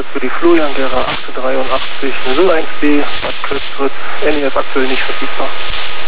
für die Florian Gera 883 01B, Bad Köstritz, NEF aktuell nicht verfügbar.